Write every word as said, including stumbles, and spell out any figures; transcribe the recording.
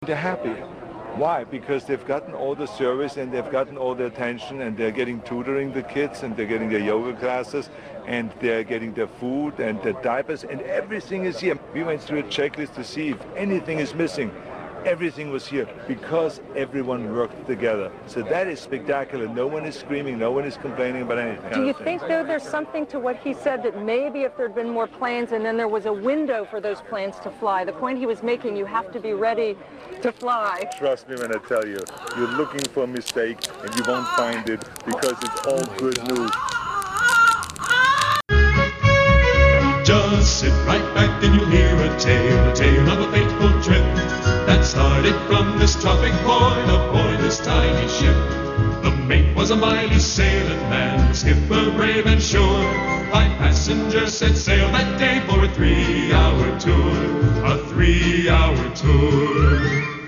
They're happy. Why? Because they've gotten all the service and they've gotten all the attention, and they're getting tutoring the kids, and they're getting their yoga classes, and they're getting their food and their diapers, and everything is here. We went through a checklist to see if anything is missing. Everything was here because everyone worked together. So that is spectacular. No one is screaming, no one is complaining about anything. Do you think, though, there's something to what he said, that maybe if there had been more planes and then there was a window for those planes to fly, the point he was making, you have to be ready to fly? Trust me when I tell you, you're looking for a mistake and you won't find it, because it's all good news. Just sit right back and you'll hear a tale, a tale of a fateful trip that started from this tropic point aboard this tiny ship. The mate was a mighty sailing man, the skipper brave and sure. Five passengers set sail that day for a three-hour tour, a three-hour tour.